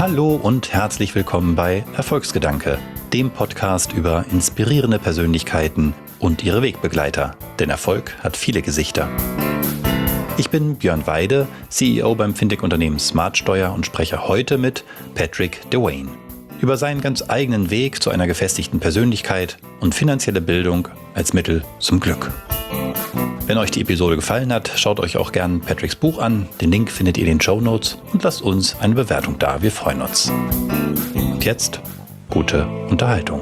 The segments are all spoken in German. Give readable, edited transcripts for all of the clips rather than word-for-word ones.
Hallo und herzlich willkommen bei Erfolgsgedanke, dem Podcast über inspirierende Persönlichkeiten und ihre Wegbegleiter. Denn Erfolg hat viele Gesichter. Ich bin Björn Weide, CEO beim Fintech-Unternehmen Smartsteuer und spreche heute mit Patrick Dewayne über seinen ganz eigenen Weg zu einer gefestigten Persönlichkeit und finanzielle Bildung als Mittel zum Glück. Wenn euch die Episode gefallen hat, schaut euch auch gern Patricks Buch an. Den Link findet ihr in den Shownotes und lasst uns eine Bewertung da. Wir freuen uns. Und jetzt gute Unterhaltung.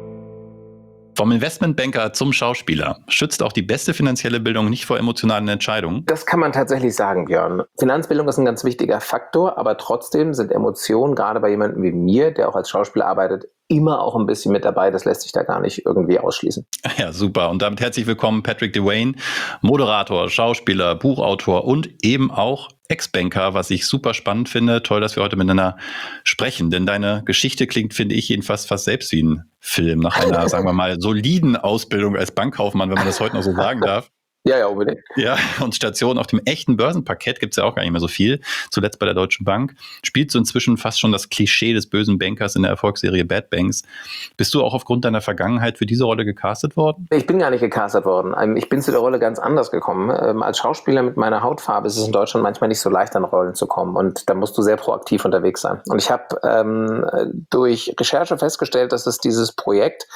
Vom Investmentbanker zum Schauspieler. Schützt auch die beste finanzielle Bildung nicht vor emotionalen Entscheidungen? Das kann man tatsächlich sagen, Björn. Finanzbildung ist ein ganz wichtiger Faktor, aber trotzdem sind Emotionen, gerade bei jemandem wie mir, der auch als Schauspieler arbeitet, immer auch ein bisschen mit dabei. Das lässt sich da gar nicht irgendwie ausschließen. Ja, super. Und damit herzlich willkommen, Patrick Dewayne, Moderator, Schauspieler, Buchautor und eben auch Ex-Banker, was ich super spannend finde. Toll, dass wir heute miteinander sprechen, denn deine Geschichte klingt, finde ich, jedenfalls fast selbst wie ein Film nach einer, sagen wir mal, soliden Ausbildung als Bankkaufmann, wenn man das heute noch so sagen darf. Ja, unbedingt. Ja, und Stationen auf dem echten Börsenparkett gibt es ja auch gar nicht mehr so viel. Zuletzt bei der Deutschen Bank. Spielst du inzwischen fast schon das Klischee des bösen Bankers in der Erfolgsserie Bad Banks. Bist du auch aufgrund deiner Vergangenheit für diese Rolle gecastet worden? Ich bin gar nicht gecastet worden. Ich bin zu der Rolle ganz anders gekommen. Als Schauspieler mit meiner Hautfarbe ist es in Deutschland manchmal nicht so leicht, an Rollen zu kommen. Und da musst du sehr proaktiv unterwegs sein. Und ich habe durch Recherche festgestellt, dass es dieses Projekt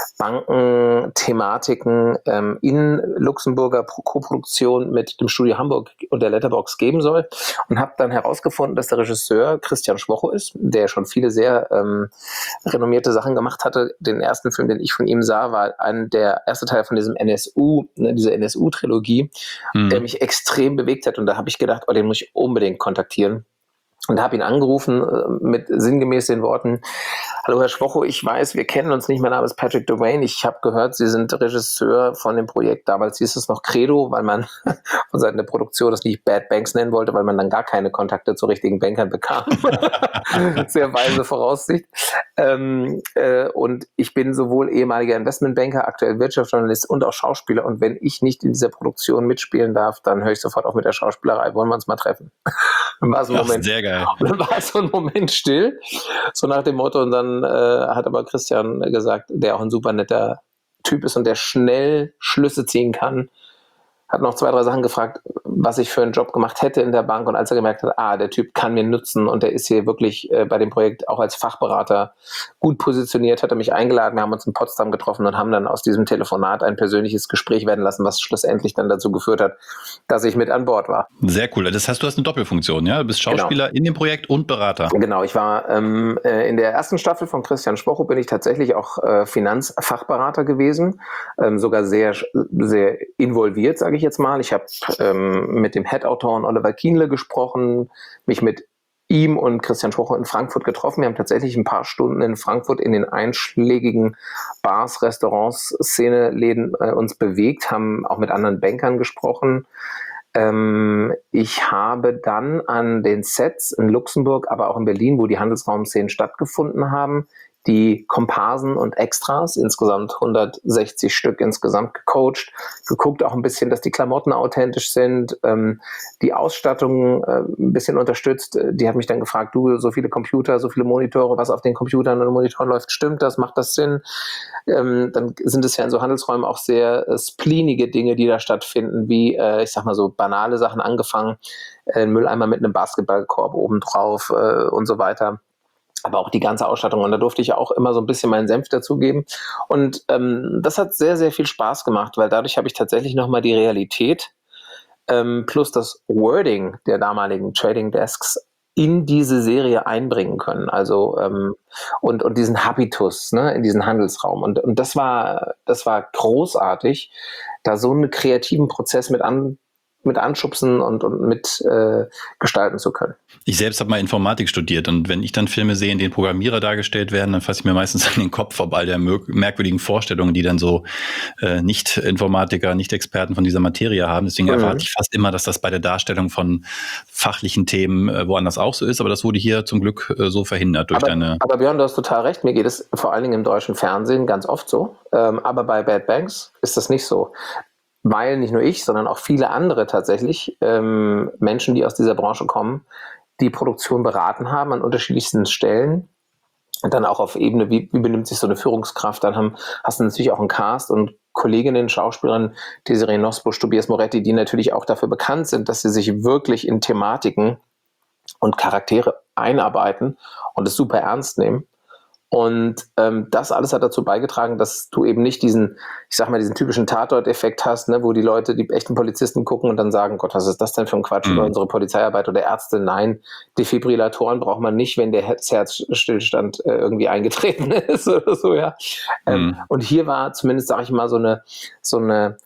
Banken-Thematiken in Luxemburger Koproduktion mit dem Studio Hamburg und der Letterboxd geben soll und habe dann herausgefunden, dass der Regisseur Christian Schwocho ist, der schon viele sehr renommierte Sachen gemacht hatte. Den ersten Film, den ich von ihm sah, war der erste Teil von diesem dieser NSU-Trilogie, der mich extrem bewegt hat und da habe ich gedacht, den muss ich unbedingt kontaktieren. Und habe ihn angerufen mit sinngemäß den Worten: Hallo Herr Schwocho, ich weiß, wir kennen uns nicht, mein Name ist Patrick Dewayne, ich habe gehört, Sie sind Regisseur von dem Projekt, damals hieß es noch Credo, weil man von Seiten der Produktion das nicht Bad Banks nennen wollte, weil man dann gar keine Kontakte zu richtigen Bankern bekam. Sehr weise Voraussicht. Und ich bin sowohl ehemaliger Investmentbanker, aktuell Wirtschaftsjournalist und auch Schauspieler, und wenn ich nicht in dieser Produktion mitspielen darf, dann höre ich sofort auf mit der Schauspielerei. Wollen wir uns mal treffen? Dann war es ein Moment. Sehr geil. Und dann war es so ein Moment still, so nach dem Motto, und dann hat aber Christian gesagt, der auch ein super netter Typ ist und der schnell Schlüsse ziehen kann, hat noch 2, 3 Sachen gefragt, was ich für einen Job gemacht hätte in der Bank, und als er gemerkt hat, der Typ kann mir nutzen und der ist hier wirklich bei dem Projekt auch als Fachberater gut positioniert, hat er mich eingeladen, wir haben uns in Potsdam getroffen und haben dann aus diesem Telefonat ein persönliches Gespräch werden lassen, was schlussendlich dann dazu geführt hat, dass ich mit an Bord war. Sehr cool. Das heißt, du hast eine Doppelfunktion, ja? Du bist Schauspieler in dem Projekt und Berater. Genau, ich war in der ersten Staffel von Christian Schwocho bin ich tatsächlich auch Finanzfachberater gewesen, sogar sehr, sehr involviert, sage ich jetzt mal. Ich habe mit dem Head-Autoren Oliver Kienle gesprochen, mich mit ihm und Christian Schwocho in Frankfurt getroffen. Wir haben tatsächlich ein paar Stunden in Frankfurt in den einschlägigen Bars, Restaurants, Szeneläden uns bewegt, haben auch mit anderen Bankern gesprochen. Ich habe dann an den Sets in Luxemburg, aber auch in Berlin, wo die Handelsraum-Szenen stattgefunden haben, die Komparsen und Extras, insgesamt 160 Stück insgesamt gecoacht, geguckt auch ein bisschen, dass die Klamotten authentisch sind, die Ausstattung ein bisschen unterstützt. Die hat mich dann gefragt, du, so viele Computer, so viele Monitore, was auf den Computern und Monitoren läuft, stimmt das, macht das Sinn? Dann sind es ja in so Handelsräumen auch sehr spleenige Dinge, die da stattfinden, wie, ich sag mal so banale Sachen angefangen, ein Mülleimer mit einem Basketballkorb obendrauf und so weiter. Aber auch die ganze Ausstattung. Und da durfte ich auch immer so ein bisschen meinen Senf dazugeben. Und das hat sehr, sehr viel Spaß gemacht, weil dadurch habe ich tatsächlich nochmal die Realität plus das Wording der damaligen Trading Desks in diese Serie einbringen können. Also und diesen Habitus, ne, in diesen Handelsraum. Und das war großartig, da so einen kreativen Prozess mit anschubsen und mit gestalten zu können. Ich selbst habe mal Informatik studiert und wenn ich dann Filme sehe, in denen Programmierer dargestellt werden, dann fasse ich mir meistens an den Kopf ob all der merkwürdigen Vorstellungen, die dann so Nicht-Informatiker, Nicht-Experten von dieser Materie haben. Deswegen erwarte ich fast immer, dass das bei der Darstellung von fachlichen Themen woanders auch so ist, aber das wurde hier zum Glück so verhindert durch deine... Aber Björn, du hast total recht, mir geht es vor allen Dingen im deutschen Fernsehen ganz oft so, aber bei Bad Banks ist das nicht so. Weil nicht nur ich, sondern auch viele andere tatsächlich Menschen, die aus dieser Branche kommen, die Produktion beraten haben an unterschiedlichsten Stellen. Und dann auch auf Ebene, wie benimmt sich so eine Führungskraft? Dann hast du natürlich auch einen Cast und Kolleginnen, Schauspielerinnen, Desiree Nosbusch, Tobias Moretti, die natürlich auch dafür bekannt sind, dass sie sich wirklich in Thematiken und Charaktere einarbeiten und es super ernst nehmen. Und das alles hat dazu beigetragen, dass du eben nicht diesen typischen Tatort-Effekt hast, ne, wo die Leute, die echten Polizisten gucken und dann sagen, Gott, was ist das denn für ein Quatsch über unsere Polizeiarbeit oder Ärzte? Nein, Defibrillatoren braucht man nicht, wenn der Herzstillstand irgendwie eingetreten ist oder so, ja. Und hier war zumindest, sage ich mal, so eine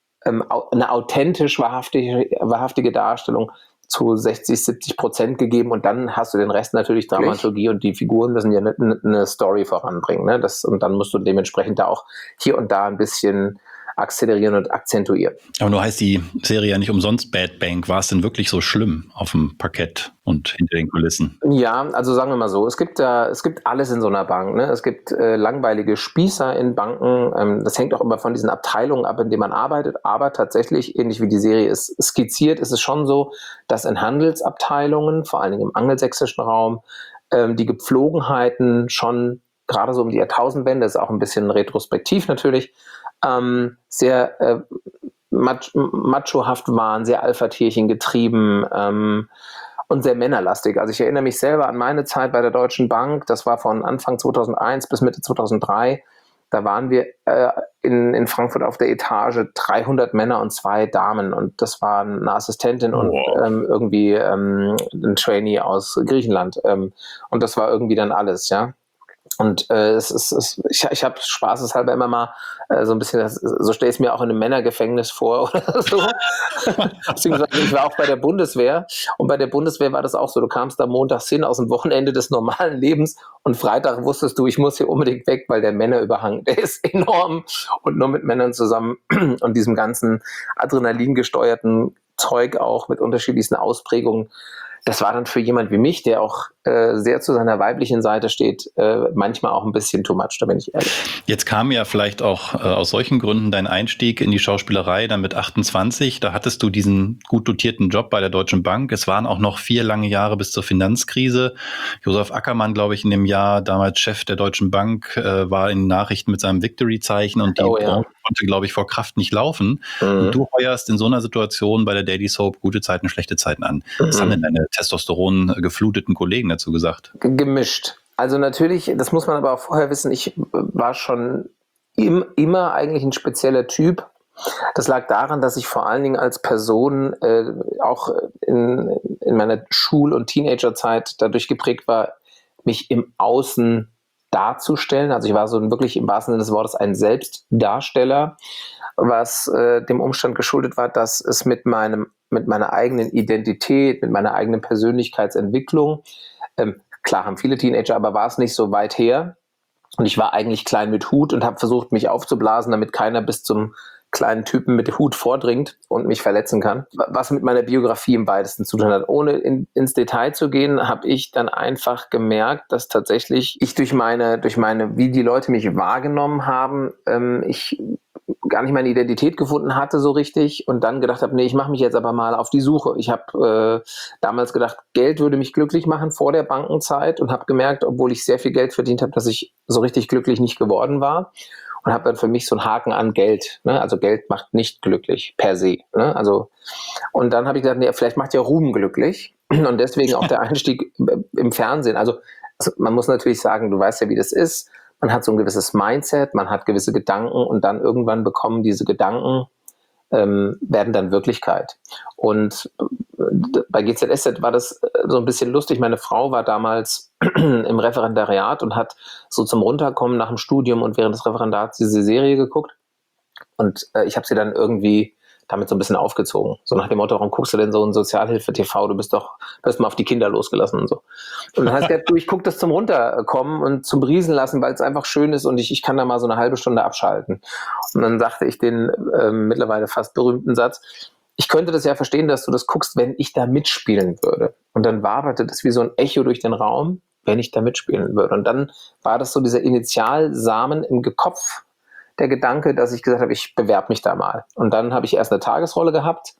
authentisch wahrhaftige Darstellung zu 60-70% gegeben und dann hast du den Rest natürlich Dramaturgie und die Figuren müssen ja eine Story voranbringen. Ne? Und dann musst du dementsprechend da auch hier und da ein bisschen akzelerieren und akzentuieren. Aber nur heißt die Serie ja nicht umsonst Bad Bank. War es denn wirklich so schlimm auf dem Parkett und hinter den Kulissen? Ja, also sagen wir mal so, es gibt alles in so einer Bank. Ne? Es gibt langweilige Spießer in Banken. Das hängt auch immer von diesen Abteilungen ab, in denen man arbeitet. Aber tatsächlich, ähnlich wie die Serie ist skizziert, ist es schon so, dass in Handelsabteilungen, vor allen Dingen im angelsächsischen Raum, die Gepflogenheiten schon gerade so um die Jahrtausendwende, ist auch ein bisschen retrospektiv natürlich, sehr machohaft waren, sehr Alpha-Tierchen getrieben und sehr männerlastig. Also ich erinnere mich selber an meine Zeit bei der Deutschen Bank, das war von Anfang 2001 bis Mitte 2003, da waren wir in Frankfurt auf der Etage 300 Männer und 2 Damen und das war eine Assistentin und irgendwie ein Trainee aus Griechenland und das war irgendwie dann alles, ja. Und ich habe spaßeshalber immer mal so ein bisschen, so stelle ich es mir auch in einem Männergefängnis vor oder so. Beziehungsweise ich war auch bei der Bundeswehr und bei der Bundeswehr war das auch so, du kamst da montags hin aus dem Wochenende des normalen Lebens und Freitag wusstest du, ich muss hier unbedingt weg, weil der Männerüberhang, der ist enorm und nur mit Männern zusammen und diesem ganzen Adrenalin gesteuerten Zeug auch mit unterschiedlichsten Ausprägungen. Das war dann für jemand wie mich, der auch sehr zu seiner weiblichen Seite steht, manchmal auch ein bisschen too much, da bin ich ehrlich. Jetzt kam ja vielleicht auch aus solchen Gründen dein Einstieg in die Schauspielerei dann mit 28. Da hattest du diesen gut dotierten Job bei der Deutschen Bank. Es waren auch noch 4 lange Jahre bis zur Finanzkrise. Josef Ackermann, glaube ich, in dem Jahr, damals Chef der Deutschen Bank, war in den Nachrichten mit seinem Victory-Zeichen und die Branche konnte, glaube ich, vor Kraft nicht laufen. Und du heuerst in so einer Situation bei der Daily Soap gute Zeiten, schlechte Zeiten an. Was haben denn deine Testosteron gefluteten Kollegen dazu gesagt? Gemischt. Also natürlich, das muss man aber auch vorher wissen, ich war schon immer eigentlich ein spezieller Typ. Das lag daran, dass ich vor allen Dingen als Person auch in meiner Schul- und Teenagerzeit dadurch geprägt war, mich im Außen darzustellen. Also ich war so wirklich im wahrsten Sinne des Wortes ein Selbstdarsteller, was dem Umstand geschuldet war, dass es mit meiner eigenen Identität, mit meiner eigenen Persönlichkeitsentwicklung, klar haben viele Teenager, aber war es nicht so weit her. Und ich war eigentlich klein mit Hut und habe versucht, mich aufzublasen, damit keiner bis zum kleinen Typen mit Hut vordringt und mich verletzen kann. Was mit meiner Biografie im weitesten zu tun hat. Ohne ins Detail zu gehen, habe ich dann einfach gemerkt, dass tatsächlich ich durch meine, wie die Leute mich wahrgenommen haben, ich gar nicht meine Identität gefunden hatte so richtig und dann gedacht habe, nee, ich mache mich jetzt aber mal auf die Suche. Ich habe damals gedacht, Geld würde mich glücklich machen vor der Bankenzeit und habe gemerkt, obwohl ich sehr viel Geld verdient habe, dass ich so richtig glücklich nicht geworden war und habe dann für mich so einen Haken an Geld. Ne? Also Geld macht nicht glücklich per se. Ne? Also, und dann habe ich gedacht, nee, vielleicht macht ja Ruhm glücklich und deswegen auch der Einstieg im Fernsehen. Also man muss natürlich sagen, du weißt ja, wie das ist. Man hat so ein gewisses Mindset, man hat gewisse Gedanken und dann irgendwann bekommen diese Gedanken, werden dann Wirklichkeit. Und bei GZSZ war das so ein bisschen lustig. Meine Frau war damals im Referendariat und hat so zum Runterkommen nach dem Studium und während des Referendats diese Serie geguckt. Und ich habe sie dann irgendwie damit so ein bisschen aufgezogen. So nach dem Motto, warum guckst du denn so ein Sozialhilfe-TV? Du wirst mal auf die Kinder losgelassen und so. Und dann heißt du, ich gucke das zum Runterkommen und zum Briesen lassen, weil es einfach schön ist und ich kann da mal so eine halbe Stunde abschalten. Und dann sagte ich den mittlerweile fast berühmten Satz, ich könnte das ja verstehen, dass du das guckst, wenn ich da mitspielen würde. Und dann waberte das wie so ein Echo durch den Raum, wenn ich da mitspielen würde. Und dann war das so dieser Initialsamen im Kopf, der Gedanke, dass ich gesagt habe, ich bewerbe mich da mal. Und dann habe ich erst eine Tagesrolle gehabt,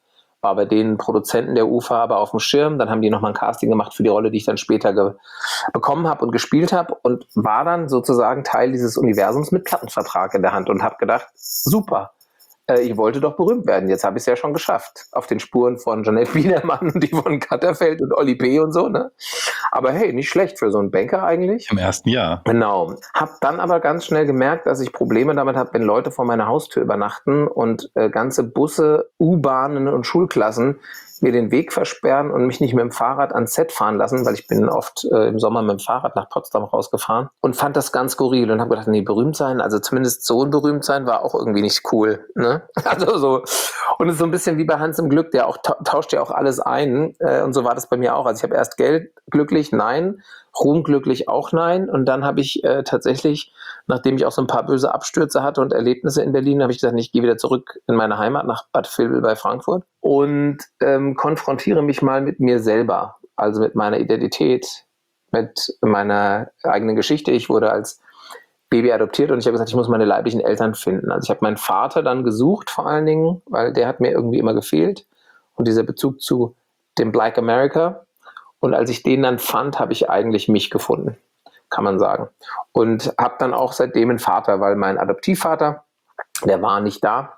war bei den Produzenten der UFA aber auf dem Schirm. Dann haben die nochmal ein Casting gemacht für die Rolle, die ich dann später bekommen habe und gespielt habe und war dann sozusagen Teil dieses Universums mit Plattenvertrag in der Hand und habe gedacht, super. Ich wollte doch berühmt werden. Jetzt habe ich es ja schon geschafft. Auf den Spuren von Janette Biedermann und Yvonne Katterfeld und Oli P. und so, ne? Aber hey, nicht schlecht für so einen Banker eigentlich. Im ersten Jahr. Genau. Hab dann aber ganz schnell gemerkt, dass ich Probleme damit habe, wenn Leute vor meiner Haustür übernachten und ganze Busse, U-Bahnen und Schulklassen mir den Weg versperren und mich nicht mit dem Fahrrad ans Set fahren lassen, weil ich bin oft im Sommer mit dem Fahrrad nach Potsdam rausgefahren und fand das ganz skurril und habe gedacht, nee, berühmt sein, also zumindest so ein berühmt sein war auch irgendwie nicht cool, ne? Also so, und es ist so ein bisschen wie bei Hans im Glück, der auch tauscht ja auch alles ein und so war das bei mir auch. Also ich habe erst Geld glücklich, nein, Ruhm glücklich auch nein und dann habe ich tatsächlich, nachdem ich auch so ein paar böse Abstürze hatte und Erlebnisse in Berlin, habe ich gesagt, ich gehe wieder zurück in meine Heimat nach Bad Vilbel bei Frankfurt und konfrontiere mich mal mit mir selber, also mit meiner Identität, mit meiner eigenen Geschichte. Ich wurde als Baby adoptiert und ich habe gesagt, ich muss meine leiblichen Eltern finden. Also ich habe meinen Vater dann gesucht vor allen Dingen, weil der hat mir irgendwie immer gefehlt und dieser Bezug zu dem Black America. Und als ich den dann fand, habe ich eigentlich mich gefunden, kann man sagen. Und habe dann auch seitdem einen Vater, weil mein Adoptivvater, der war nicht da.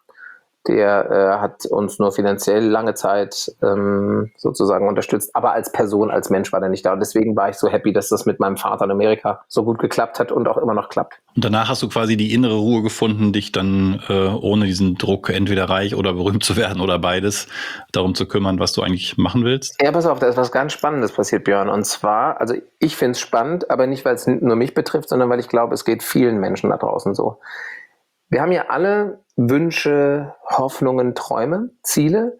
Der hat uns nur finanziell lange Zeit sozusagen unterstützt, aber als Person, als Mensch war der nicht da. Und deswegen war ich so happy, dass das mit meinem Vater in Amerika so gut geklappt hat und auch immer noch klappt. Und danach hast du quasi die innere Ruhe gefunden, dich dann ohne diesen Druck, entweder reich oder berühmt zu werden oder beides, darum zu kümmern, was du eigentlich machen willst? Ja, pass auf, da ist was ganz Spannendes passiert, Björn. Und zwar, also ich finde es spannend, aber nicht, weil es nur mich betrifft, sondern weil ich glaube, es geht vielen Menschen da draußen so. Wir haben ja alle Wünsche, Hoffnungen, Träume, Ziele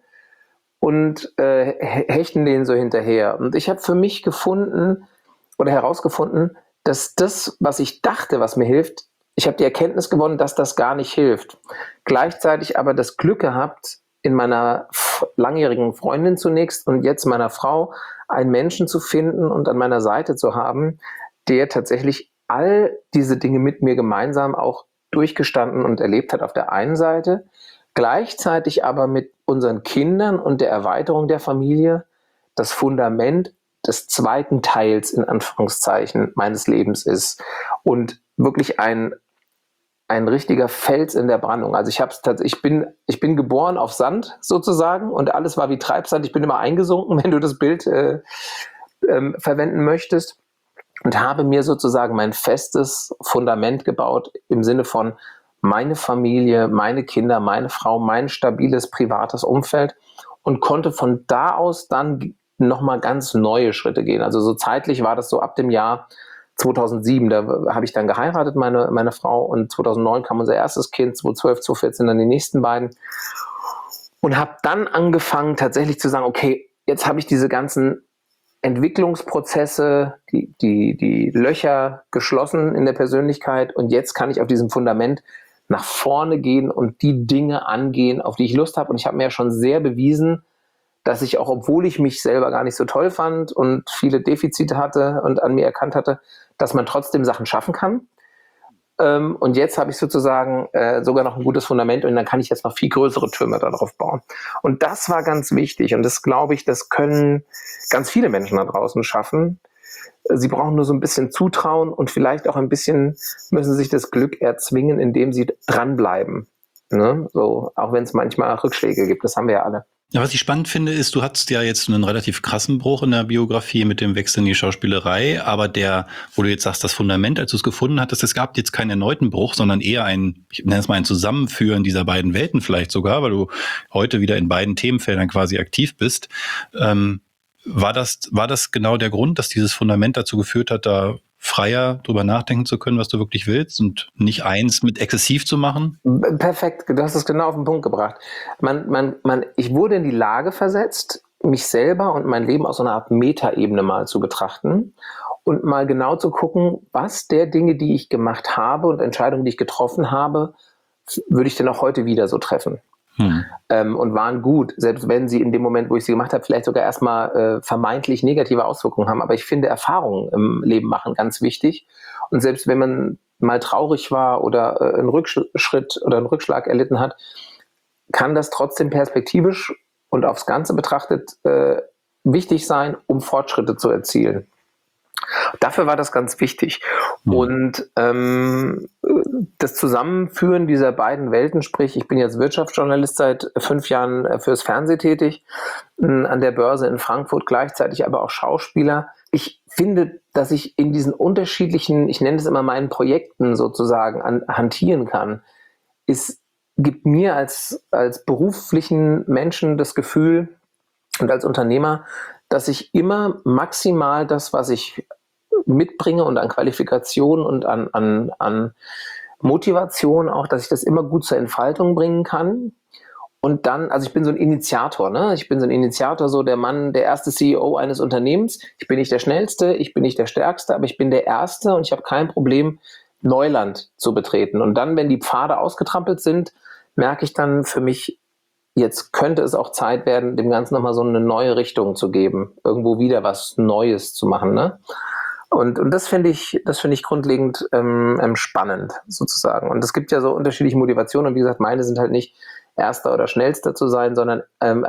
und hechten denen so hinterher. Und ich habe für mich gefunden oder herausgefunden, dass das, was ich dachte, was mir hilft, ich habe die Erkenntnis gewonnen, dass das gar nicht hilft. Gleichzeitig aber das Glück gehabt, in meiner langjährigen Freundin zunächst und jetzt meiner Frau einen Menschen zu finden und an meiner Seite zu haben, der tatsächlich all diese Dinge mit mir gemeinsam auch durchgestanden und erlebt hat auf der einen Seite, gleichzeitig aber mit unseren Kindern und der Erweiterung der Familie das Fundament des zweiten Teils in Anführungszeichen meines Lebens ist und wirklich ein richtiger Fels in der Brandung. Also ich bin geboren auf Sand sozusagen und alles war wie Treibsand. Ich bin immer eingesunken, wenn du das Bild verwenden möchtest. Und habe mir sozusagen mein festes Fundament gebaut im Sinne von meine Familie, meine Kinder, meine Frau, mein stabiles privates Umfeld und konnte von da aus dann nochmal ganz neue Schritte gehen. Also so zeitlich war das so ab dem Jahr 2007, da habe ich dann geheiratet, meine Frau, und 2009 kam unser erstes Kind, 2012, 2014 dann die nächsten beiden und habe dann angefangen tatsächlich zu sagen, okay, jetzt habe ich diese ganzen Entwicklungsprozesse, die Löcher geschlossen in der Persönlichkeit und jetzt kann ich auf diesem Fundament nach vorne gehen und die Dinge angehen, auf die ich Lust habe. Und ich habe mir ja schon sehr bewiesen, dass ich auch, obwohl ich mich selber gar nicht so toll fand und viele Defizite hatte und an mir erkannt hatte, dass man trotzdem Sachen schaffen kann. Und jetzt habe ich sozusagen sogar noch ein gutes Fundament und dann kann ich jetzt noch viel größere Türme darauf bauen. Und das war ganz wichtig und das glaube ich, das können ganz viele Menschen da draußen schaffen. Sie brauchen nur so ein bisschen Zutrauen und vielleicht auch ein bisschen müssen sich das Glück erzwingen, indem sie dranbleiben. Ne? So, auch wenn es manchmal Rückschläge gibt, das haben wir ja alle. Ja, was ich spannend finde, ist, du hattest ja jetzt einen relativ krassen Bruch in der Biografie mit dem Wechsel in die Schauspielerei, aber wo du jetzt sagst, das Fundament, als du es gefunden hattest, es gab jetzt keinen erneuten Bruch, sondern eher ich nenne es mal ein Zusammenführen dieser beiden Welten vielleicht sogar, weil du heute wieder in beiden Themenfeldern quasi aktiv bist. War das genau der Grund, dass dieses Fundament dazu geführt hat, da freier drüber nachdenken zu können, was du wirklich willst und nicht eins mit exzessiv zu machen? Perfekt, du hast es genau auf den Punkt gebracht. Ich wurde in die Lage versetzt, mich selber und mein Leben aus so einer Art Metaebene mal zu betrachten und mal genau zu gucken, was der Dinge, die ich gemacht habe und Entscheidungen, die ich getroffen habe, würde ich denn auch heute wieder so treffen. Und waren gut, selbst wenn sie in dem Moment, wo ich sie gemacht habe, vielleicht sogar erstmal vermeintlich negative Auswirkungen haben. Aber ich finde, Erfahrungen im Leben machen ganz wichtig. Und selbst wenn man mal traurig war oder einen Rückschritt oder einen Rückschlag erlitten hat, kann das trotzdem perspektivisch und aufs Ganze betrachtet wichtig sein, um Fortschritte zu erzielen. Dafür war das ganz wichtig. Und das Zusammenführen dieser beiden Welten, sprich, ich bin jetzt Wirtschaftsjournalist seit 5 Jahren fürs Fernsehen tätig, an der Börse in Frankfurt, gleichzeitig aber auch Schauspieler. Ich finde, dass ich in diesen unterschiedlichen, ich nenne es immer meinen Projekten sozusagen, hantieren kann. Es gibt mir als beruflichen Menschen das Gefühl und als Unternehmer, dass ich immer maximal das, was ich mitbringe und an Qualifikation und an Motivation auch, dass ich das immer gut zur Entfaltung bringen kann. Und dann, also ich bin so ein Initiator, ne? Ich bin so ein Initiator, so der Mann, der erste CEO eines Unternehmens. Ich bin nicht der Schnellste, ich bin nicht der Stärkste, aber ich bin der Erste und ich habe kein Problem, Neuland zu betreten. Und dann, wenn die Pfade ausgetrampelt sind, merke ich dann für mich, jetzt könnte es auch Zeit werden, dem Ganzen nochmal so eine neue Richtung zu geben. Irgendwo wieder was Neues zu machen, ne? Und das finde ich grundlegend spannend, sozusagen. Und es gibt ja so unterschiedliche Motivationen. Und wie gesagt, meine sind halt nicht Erster oder Schnellster zu sein, sondern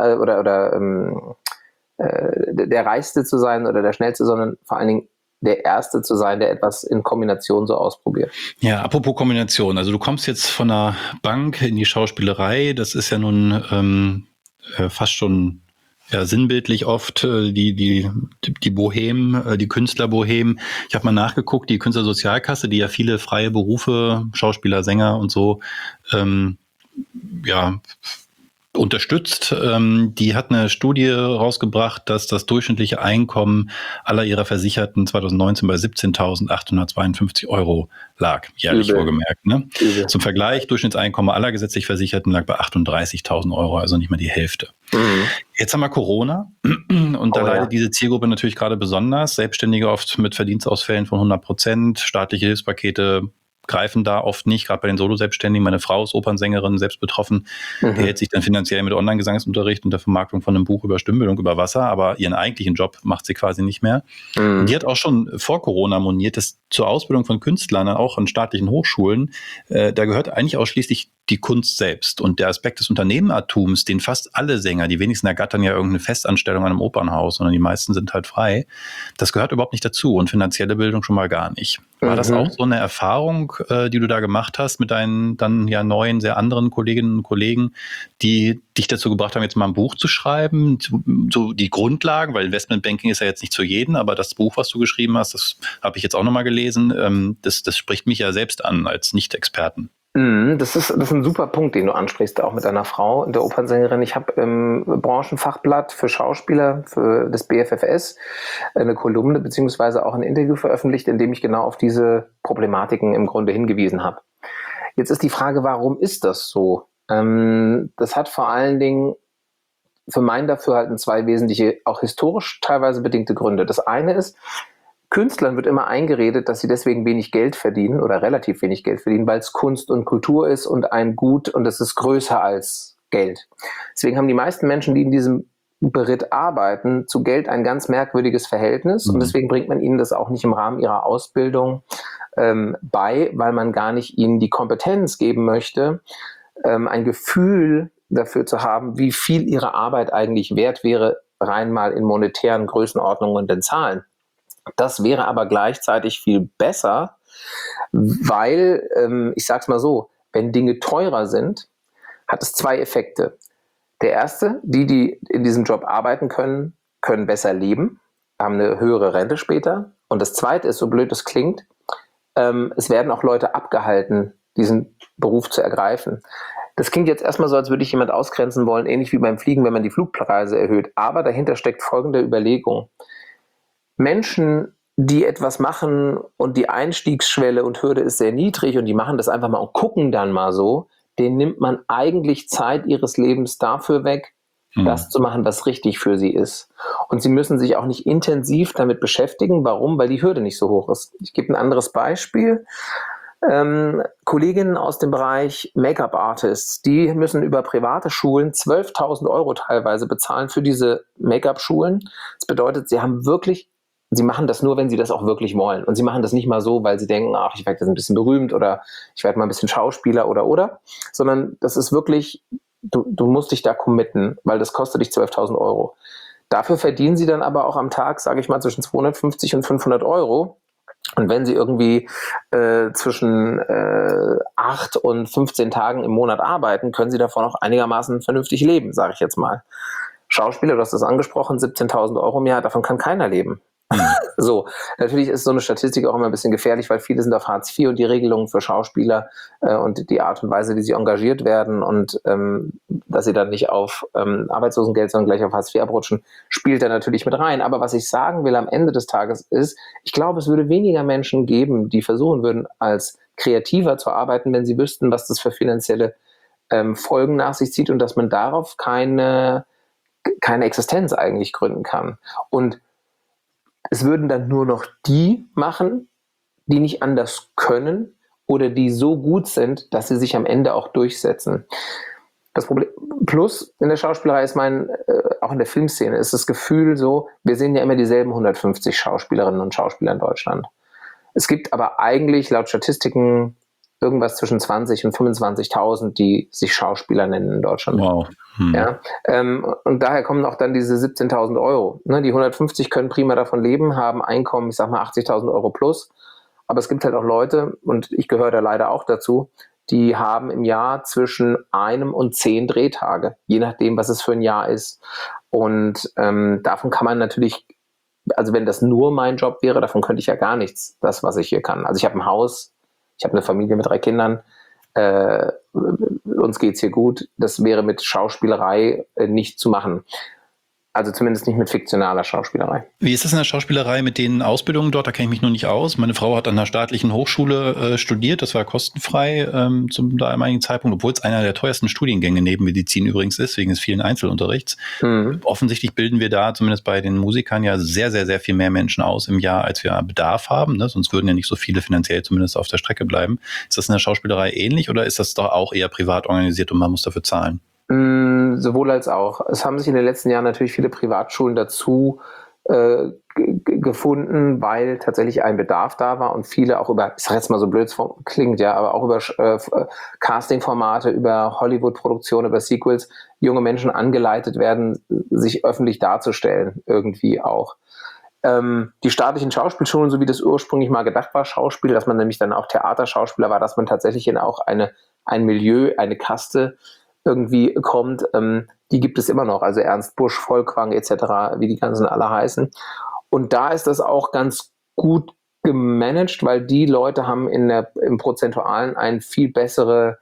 der Reichste zu sein oder der Schnellste, sondern vor allen Dingen der Erste zu sein, der etwas in Kombination so ausprobiert. Ja, apropos Kombination. Also du kommst jetzt von der Bank in die Schauspielerei. Das ist ja nun fast schon sinnbildlich oft die Bohem, die Künstlerbohem. Ich habe mal nachgeguckt, die Künstlersozialkasse, die ja viele freie Berufe, Schauspieler, Sänger und so unterstützt. Die hat eine Studie rausgebracht, dass das durchschnittliche Einkommen aller ihrer Versicherten 2019 bei 17.852 € lag, jährlich wohlgemerkt. Ne? Zum Vergleich, Durchschnittseinkommen aller gesetzlich Versicherten lag bei 38.000 €, also nicht mal die Hälfte. Jetzt haben wir Corona und da leidet diese Zielgruppe natürlich gerade besonders. Selbstständige oft mit Verdienstausfällen von 100%, staatliche Hilfspakete greifen da oft nicht, gerade bei den Solo-Selbstständigen. Meine Frau ist Opernsängerin, selbst betroffen, die hält sich dann finanziell mit Online-Gesangsunterricht und der Vermarktung von einem Buch über Stimmbildung über Wasser, aber ihren eigentlichen Job macht sie quasi nicht mehr. Die hat auch schon vor Corona moniert, dass zur Ausbildung von Künstlern, auch an staatlichen Hochschulen, da gehört eigentlich ausschließlich die Kunst selbst und der Aspekt des Unternehmertums, den fast alle Sänger, die wenigsten ergattern ja irgendeine Festanstellung an einem Opernhaus, sondern die meisten sind halt frei, das gehört überhaupt nicht dazu und finanzielle Bildung schon mal gar nicht. War das auch so eine Erfahrung, die du da gemacht hast mit deinen dann ja neuen, sehr anderen Kolleginnen und Kollegen, die dich dazu gebracht haben, jetzt mal ein Buch zu schreiben, so die Grundlagen, weil Investmentbanking ist ja jetzt nicht zu jedem, aber das Buch, was du geschrieben hast, das habe ich jetzt auch nochmal gelesen, das spricht mich ja selbst an als Nicht-Experten. Das ist ein super Punkt, den du ansprichst, auch mit deiner Frau, der Opernsängerin. Ich habe im Branchenfachblatt für Schauspieler, für das BFFS, eine Kolumne beziehungsweise auch ein Interview veröffentlicht, in dem ich genau auf diese Problematiken im Grunde hingewiesen habe. Jetzt ist die Frage, warum ist das so? Das hat vor allen Dingen für mein Dafürhalten 2 wesentliche, auch historisch teilweise bedingte Gründe. Das eine ist, Künstlern wird immer eingeredet, dass sie deswegen wenig Geld verdienen oder relativ wenig Geld verdienen, weil es Kunst und Kultur ist und ein Gut und es ist größer als Geld. Deswegen haben die meisten Menschen, die in diesem Beritt arbeiten, zu Geld ein ganz merkwürdiges Verhältnis und deswegen bringt man ihnen das auch nicht im Rahmen ihrer Ausbildung bei, weil man gar nicht ihnen die Kompetenz geben möchte, ein Gefühl dafür zu haben, wie viel ihre Arbeit eigentlich wert wäre, rein mal in monetären Größenordnungen und in Zahlen. Das wäre aber gleichzeitig viel besser, weil, ich sag's mal so, wenn Dinge teurer sind, hat es 2 Effekte. Der erste, die in diesem Job arbeiten können besser leben, haben eine höhere Rente später. Und das zweite ist, so blöd es klingt, es werden auch Leute abgehalten, diesen Beruf zu ergreifen. Das klingt jetzt erstmal so, als würde ich jemand ausgrenzen wollen, ähnlich wie beim Fliegen, wenn man die Flugpreise erhöht. Aber dahinter steckt folgende Überlegung. Menschen, die etwas machen und die Einstiegsschwelle und Hürde ist sehr niedrig und die machen das einfach mal und gucken dann mal so, denen nimmt man eigentlich Zeit ihres Lebens dafür weg, das zu machen, was richtig für sie ist. Und sie müssen sich auch nicht intensiv damit beschäftigen. Warum? Weil die Hürde nicht so hoch ist. Ich gebe ein anderes Beispiel. Kolleginnen aus dem Bereich Make-up-Artists, die müssen über private Schulen 12.000 € teilweise bezahlen für diese Make-up-Schulen. Das bedeutet, sie machen das nur, wenn sie das auch wirklich wollen. Und sie machen das nicht mal so, weil sie denken, ach, ich werde jetzt ein bisschen berühmt oder ich werde mal ein bisschen Schauspieler oder. Sondern das ist wirklich du musst dich da committen, weil das kostet dich 12.000 Euro. Dafür verdienen sie dann aber auch am Tag, sage ich mal, zwischen 250 und 500 Euro. Und wenn sie irgendwie zwischen 8 und 15 Tagen im Monat arbeiten, können sie davon auch einigermaßen vernünftig leben, sage ich jetzt mal. Schauspieler, du hast das angesprochen, 17.000 Euro im Jahr, davon kann keiner leben. So, natürlich ist so eine Statistik auch immer ein bisschen gefährlich, weil viele sind auf Hartz IV und die Regelungen für Schauspieler und die Art und Weise, wie sie engagiert werden und dass sie dann nicht auf Arbeitslosengeld, sondern gleich auf Hartz IV abrutschen, spielt da natürlich mit rein. Aber was ich sagen will am Ende des Tages ist, ich glaube, es würde weniger Menschen geben, die versuchen würden, als Kreativer zu arbeiten, wenn sie wüssten, was das für finanzielle Folgen nach sich zieht und dass man darauf keine Existenz eigentlich gründen kann. Und es würden dann nur noch die machen, die nicht anders können oder die so gut sind, dass sie sich am Ende auch durchsetzen. Das Problem, plus in der Schauspielerei ist auch in der Filmszene, ist das Gefühl so, wir sehen ja immer dieselben 150 Schauspielerinnen und Schauspieler in Deutschland. Es gibt aber eigentlich laut Statistiken irgendwas zwischen 20 und 25.000, die sich Schauspieler nennen in Deutschland. Wow. Ja, und daher kommen auch dann diese 17.000 Euro. Ne, die 150 können prima davon leben, haben Einkommen, ich sag mal 80.000 Euro plus. Aber es gibt halt auch Leute, und ich gehöre da leider auch dazu, die haben im Jahr zwischen 1 und 10 Drehtage, je nachdem, was es für ein Jahr ist. Und davon kann man natürlich, also wenn das nur mein Job wäre, davon könnte ich ja gar nichts, das, was ich hier kann. Also ich habe ein Haus, ich habe eine Familie mit 3 Kindern, uns geht's hier gut. Das wäre mit Schauspielerei nicht zu machen. Also zumindest nicht mit fiktionaler Schauspielerei. Wie ist das in der Schauspielerei mit den Ausbildungen dort? Da kenne ich mich noch nicht aus. Meine Frau hat an einer staatlichen Hochschule studiert. Das war kostenfrei zum damaligen Zeitpunkt, obwohl es einer der teuersten Studiengänge neben Medizin übrigens ist, wegen des vielen Einzelunterrichts. Offensichtlich bilden wir da zumindest bei den Musikern ja sehr, sehr, sehr viel mehr Menschen aus im Jahr, als wir Bedarf haben. Ne? Sonst würden ja nicht so viele finanziell zumindest auf der Strecke bleiben. Ist das in der Schauspielerei ähnlich oder ist das doch auch eher privat organisiert und man muss dafür zahlen? Sowohl als auch. Es haben sich in den letzten Jahren natürlich viele Privatschulen dazu gefunden, weil tatsächlich ein Bedarf da war und viele auch über, ich sag jetzt mal so blöd klingt, ja, aber auch über Casting-Formate, über Hollywood-Produktionen, über Sequels, junge Menschen angeleitet werden, sich öffentlich darzustellen, irgendwie auch. Die staatlichen Schauspielschulen, so wie das ursprünglich mal gedacht war, Schauspiel, dass man nämlich dann auch Theaterschauspieler war, dass man tatsächlich in auch ein Milieu, eine Kaste irgendwie kommt, die gibt es immer noch, also Ernst Busch, Volkwang etc., wie die ganzen alle heißen. Und da ist das auch ganz gut gemanagt, weil die Leute haben im Prozentualen eine viel bessere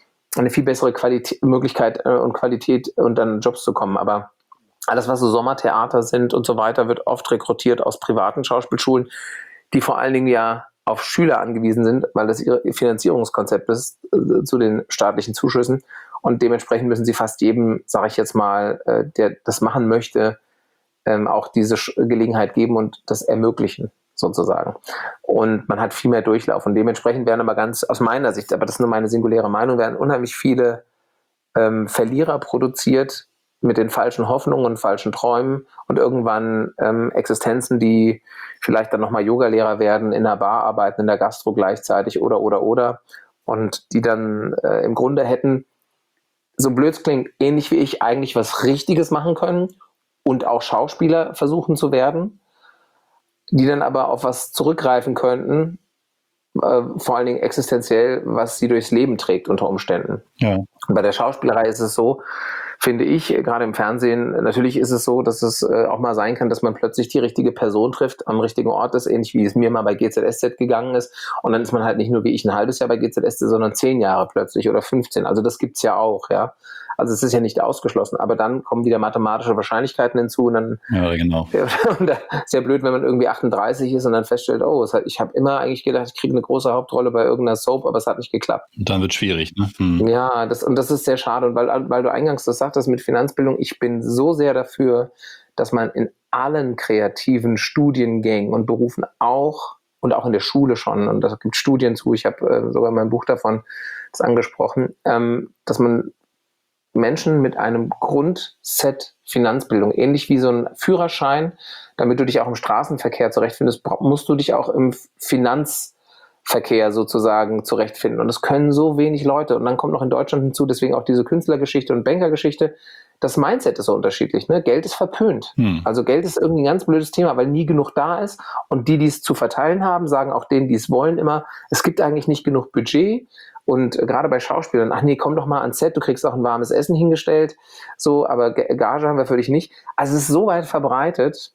Möglichkeit und Qualität und dann Jobs zu kommen. Aber alles, was so Sommertheater sind und so weiter, wird oft rekrutiert aus privaten Schauspielschulen, die vor allen Dingen ja auf Schüler angewiesen sind, weil das ihr Finanzierungskonzept ist zu den staatlichen Zuschüssen. Und dementsprechend müssen sie fast jedem, sage ich jetzt mal, der das machen möchte, auch diese Gelegenheit geben und das ermöglichen, sozusagen. Und man hat viel mehr Durchlauf. Und dementsprechend werden aber aus meiner Sicht, aber das ist nur meine singuläre Meinung, werden unheimlich viele Verlierer produziert mit den falschen Hoffnungen und falschen Träumen und irgendwann Existenzen, die vielleicht dann nochmal Yogalehrer werden, in der Bar arbeiten, in der Gastro gleichzeitig oder. Und die dann im Grunde hätten, so blöd es klingt, ähnlich wie ich, eigentlich was Richtiges machen können und auch Schauspieler versuchen zu werden, die dann aber auf was zurückgreifen könnten, vor allen Dingen existenziell, was sie durchs Leben trägt unter Umständen. Ja. Und bei der Schauspielerei ist es so, finde ich, gerade im Fernsehen, natürlich ist es so, dass es auch mal sein kann, dass man plötzlich die richtige Person trifft, am richtigen Ort ist, ähnlich wie es mir mal bei GZSZ gegangen ist. Und dann ist man halt nicht nur wie ich ein halbes Jahr bei GZSZ, sondern 10 Jahre plötzlich oder 15. Also das gibt's ja auch, ja. Also es ist ja nicht ausgeschlossen, aber dann kommen wieder mathematische Wahrscheinlichkeiten hinzu und dann genau. Und da ist ja blöd, wenn man irgendwie 38 ist und dann feststellt, ich habe immer eigentlich gedacht, ich kriege eine große Hauptrolle bei irgendeiner Soap, aber es hat nicht geklappt. Und dann wird es schwierig, ne? Ja, das ist sehr schade. Und weil du eingangs das sagtest mit Finanzbildung, ich bin so sehr dafür, dass man in allen kreativen Studiengängen und Berufen auch und auch in der Schule schon, und da gibt Studien zu, ich habe sogar in meinem Buch davon das angesprochen, dass man Menschen mit einem Grundset Finanzbildung, ähnlich wie so ein Führerschein, damit du dich auch im Straßenverkehr zurechtfindest, musst du dich auch im Straßenverkehr sozusagen zurechtfinden. Und das können so wenig Leute. Und dann kommt noch in Deutschland hinzu, deswegen auch diese Künstlergeschichte und Bankergeschichte. Das Mindset ist so unterschiedlich. Ne? Geld ist verpönt. Also Geld ist irgendwie ein ganz blödes Thema, weil nie genug da ist. Und die es zu verteilen haben, sagen auch denen, die es wollen, immer, es gibt eigentlich nicht genug Budget. Und gerade bei Schauspielern, ach nee, komm doch mal ans Set, du kriegst auch ein warmes Essen hingestellt. So, aber Gage haben wir für dich nicht. Also es ist so weit verbreitet.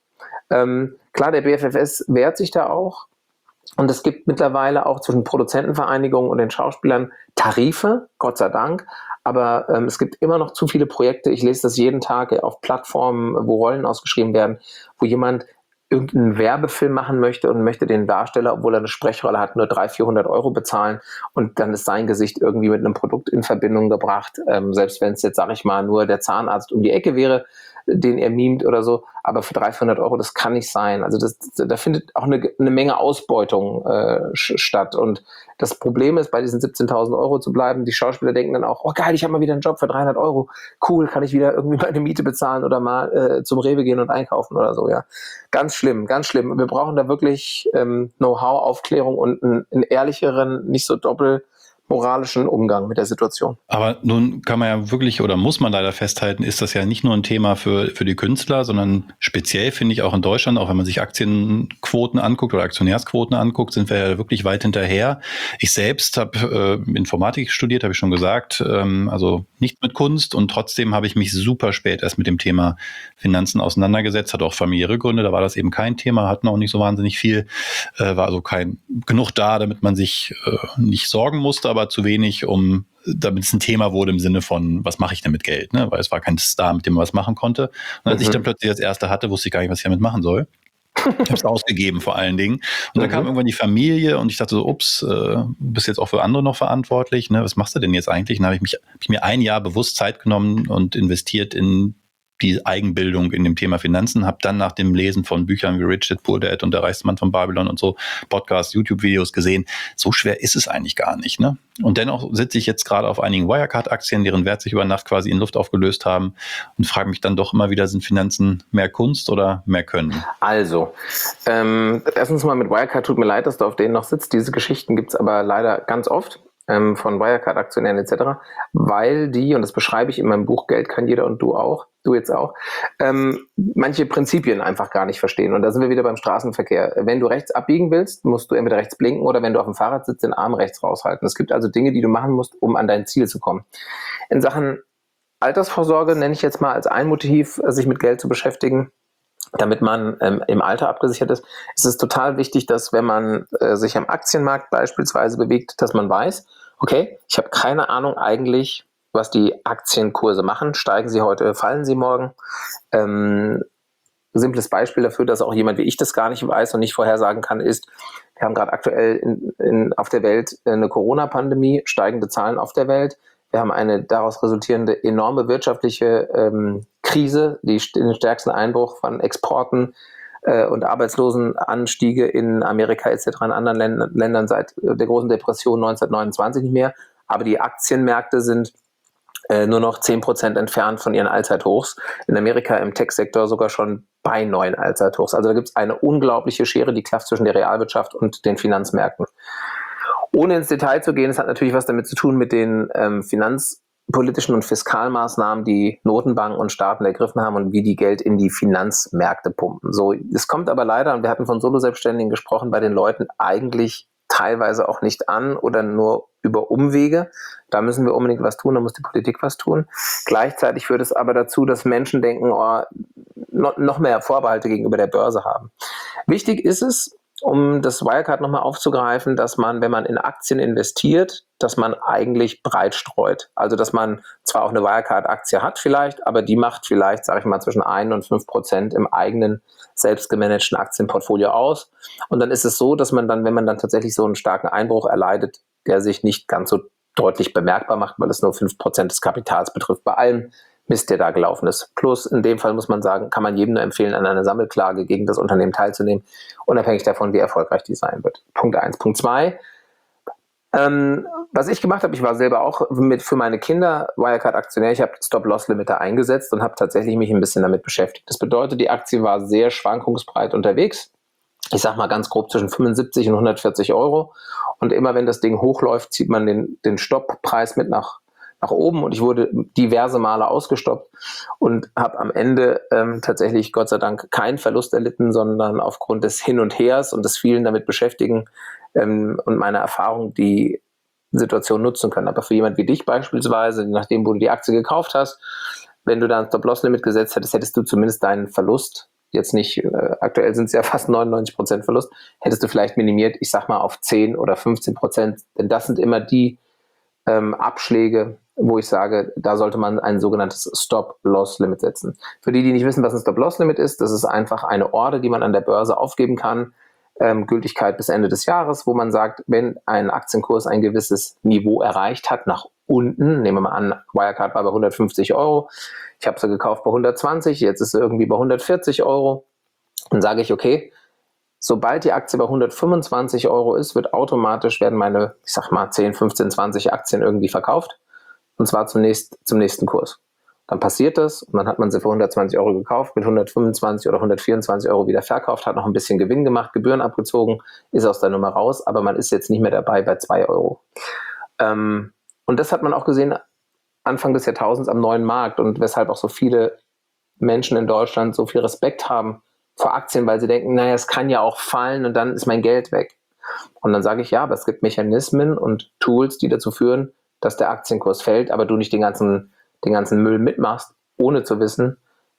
Klar, der BFFS wehrt sich da auch. Und es gibt mittlerweile auch zwischen Produzentenvereinigungen und den Schauspielern Tarife, Gott sei Dank. Aber es gibt immer noch zu viele Projekte. Ich lese das jeden Tag auf Plattformen, wo Rollen ausgeschrieben werden, wo jemand irgendeinen Werbefilm machen möchte und möchte den Darsteller, obwohl er eine Sprechrolle hat, nur 300-400 Euro bezahlen und dann ist sein Gesicht irgendwie mit einem Produkt in Verbindung gebracht, selbst wenn es jetzt, sag ich mal, nur der Zahnarzt um die Ecke wäre, den er mimt oder so, aber für 300-400 Euro, das kann nicht sein. Also da findet auch eine Menge Ausbeutung statt und das Problem ist, bei diesen 17.000 Euro zu bleiben, die Schauspieler denken dann auch, oh geil, ich habe mal wieder einen Job für 300 Euro, cool, kann ich wieder irgendwie meine Miete bezahlen oder mal zum Rewe gehen und einkaufen oder so, ja. Ganz schlimm, ganz schlimm. Wir brauchen da wirklich Know-how, Aufklärung und einen ehrlicheren, nicht so doppelmoralischen Umgang mit der Situation. Aber nun kann man ja wirklich oder muss man leider festhalten, ist das ja nicht nur ein Thema für die Künstler, sondern speziell finde ich auch in Deutschland, auch wenn man sich Aktienquoten anguckt oder Aktionärsquoten anguckt, sind wir ja wirklich weit hinterher. Ich selbst habe Informatik studiert, habe ich schon gesagt, also nicht mit Kunst und trotzdem habe ich mich super spät erst mit dem Thema Finanzen auseinandergesetzt, hat auch familiäre Gründe, da war das eben kein Thema, hatten auch nicht so wahnsinnig viel, war also genug da, damit man sich nicht sorgen musste, aber zu wenig, damit es ein Thema wurde im Sinne von, was mache ich denn mit Geld? Ne? Weil es war kein Star, mit dem man was machen konnte. Und als ich dann plötzlich das erste hatte, wusste ich gar nicht, was ich damit machen soll. Ich habe es ausgegeben vor allen Dingen. Und dann kam irgendwann die Familie und ich dachte so, ups, du bist jetzt auch für andere noch verantwortlich. Ne? Was machst du denn jetzt eigentlich? Und dann habe ich mir ein Jahr bewusst Zeit genommen und investiert in die Eigenbildung in dem Thema Finanzen, habe dann nach dem Lesen von Büchern wie Rich Dad Poor Dad und Der reichste Mann von Babylon und so Podcasts, YouTube-Videos gesehen, so schwer ist es eigentlich gar nicht. Ne? Und dennoch sitze ich jetzt gerade auf einigen Wirecard-Aktien, deren Wert sich über Nacht quasi in Luft aufgelöst haben und frage mich dann doch immer wieder, sind Finanzen mehr Kunst oder mehr Können? Also, erstens mal mit Wirecard, tut mir leid, dass du auf denen noch sitzt. Diese Geschichten gibt es aber leider ganz oft. Von Wirecard-Aktionären etc., weil die, und das beschreibe ich in meinem Buch Geld kann jeder und du jetzt auch, manche Prinzipien einfach gar nicht verstehen. Und da sind wir wieder beim Straßenverkehr. Wenn du rechts abbiegen willst, musst du entweder rechts blinken oder wenn du auf dem Fahrrad sitzt, den Arm rechts raushalten. Es gibt also Dinge, die du machen musst, um an dein Ziel zu kommen. In Sachen Altersvorsorge nenne ich jetzt mal als ein Motiv, sich mit Geld zu beschäftigen, damit man im Alter abgesichert ist. Es ist total wichtig, dass wenn man sich am Aktienmarkt beispielsweise bewegt, dass man weiß, okay, ich habe keine Ahnung eigentlich, was die Aktienkurse machen. Steigen sie heute, fallen sie morgen? Simples Beispiel dafür, dass auch jemand wie ich das gar nicht weiß und nicht vorhersagen kann, ist, wir haben gerade aktuell auf der Welt eine Corona-Pandemie, steigende Zahlen auf der Welt. Wir haben eine daraus resultierende enorme wirtschaftliche Krise, den stärksten Einbruch von Exporten und Arbeitslosenanstiege in Amerika etc. in anderen Ländern seit der großen Depression 1929 nicht mehr. Aber die Aktienmärkte sind nur noch 10% entfernt von ihren Allzeithochs. In Amerika im Tech-Sektor sogar schon bei neuen Allzeithochs. Also da gibt es eine unglaubliche Schere, die klafft zwischen der Realwirtschaft und den Finanzmärkten. Ohne ins Detail zu gehen, es hat natürlich was damit zu tun mit den finanzpolitischen und Fiskalmaßnahmen, die Notenbanken und Staaten ergriffen haben und wie die Geld in die Finanzmärkte pumpen. So, es kommt aber leider, und wir hatten von Solo-Selbstständigen gesprochen, bei den Leuten eigentlich teilweise auch nicht an oder nur über Umwege. Da müssen wir unbedingt was tun, da muss die Politik was tun. Gleichzeitig führt es aber dazu, dass Menschen denken, noch mehr Vorbehalte gegenüber der Börse haben. Wichtig ist es, um das Wirecard nochmal aufzugreifen, dass man, wenn man in Aktien investiert, dass man eigentlich breit streut. Also, dass man zwar auch eine Wirecard-Aktie hat vielleicht, aber die macht vielleicht, sage ich mal, zwischen 1 und 5% im eigenen selbst gemanagten Aktienportfolio aus. Und dann ist es so, dass man dann, wenn man dann tatsächlich so einen starken Einbruch erleidet, der sich nicht ganz so deutlich bemerkbar macht, weil es nur 5% des Kapitals betrifft, bei allem Mist, der da gelaufen ist. Plus, in dem Fall muss man sagen, kann man jedem nur empfehlen, an einer Sammelklage gegen das Unternehmen teilzunehmen, unabhängig davon, wie erfolgreich die sein wird. Punkt 1. Punkt 2. Was ich gemacht habe, ich war selber auch für meine Kinder Wirecard-Aktionär. Ich habe Stop-Loss-Limiter eingesetzt und habe tatsächlich mich ein bisschen damit beschäftigt. Das bedeutet, die Aktie war sehr schwankungsbreit unterwegs. ich sag mal ganz grob zwischen 75 und 140 Euro. Und immer wenn das Ding hochläuft, zieht man den Stopppreis mit nach oben, und ich wurde diverse Male ausgestoppt und habe am Ende tatsächlich Gott sei Dank keinen Verlust erlitten, sondern aufgrund des Hin und Hers und des vielen damit beschäftigen und meiner Erfahrung die Situation nutzen können. Aber für jemand wie dich beispielsweise, nachdem wo du die Aktie gekauft hast, wenn du da ein Stop-Loss-Limit gesetzt hättest, hättest du zumindest deinen Verlust, jetzt nicht, aktuell sind es ja fast 99% Verlust, hättest du vielleicht minimiert, ich sag mal auf 10 oder 15%, denn das sind immer die Abschläge, wo ich sage, da sollte man ein sogenanntes Stop-Loss-Limit setzen. Für die nicht wissen, was ein Stop-Loss-Limit ist, das ist einfach eine Order, die man an der Börse aufgeben kann, Gültigkeit bis Ende des Jahres, wo man sagt, wenn ein Aktienkurs ein gewisses Niveau erreicht hat, nach unten, nehmen wir mal an, Wirecard war bei 150 Euro, ich habe sie gekauft bei 120, jetzt ist sie irgendwie bei 140 Euro, dann sage ich, okay, sobald die Aktie bei 125 Euro ist, werden meine, ich sag mal, 10, 15, 20 Aktien irgendwie verkauft, und zwar zum nächsten Kurs. Dann passiert das und dann hat man sie für 120 Euro gekauft, mit 125 oder 124 Euro wieder verkauft, hat noch ein bisschen Gewinn gemacht, Gebühren abgezogen, ist aus der Nummer raus, aber man ist jetzt nicht mehr dabei bei 2 Euro. Und das hat man auch gesehen Anfang des Jahrtausends am neuen Markt, und weshalb auch so viele Menschen in Deutschland so viel Respekt haben vor Aktien, weil sie denken, naja, es kann ja auch fallen und dann ist mein Geld weg. Und dann sage ich, ja, aber es gibt Mechanismen und Tools, die dazu führen, dass der Aktienkurs fällt, aber du nicht den ganzen Müll mitmachst, ohne zu wissen,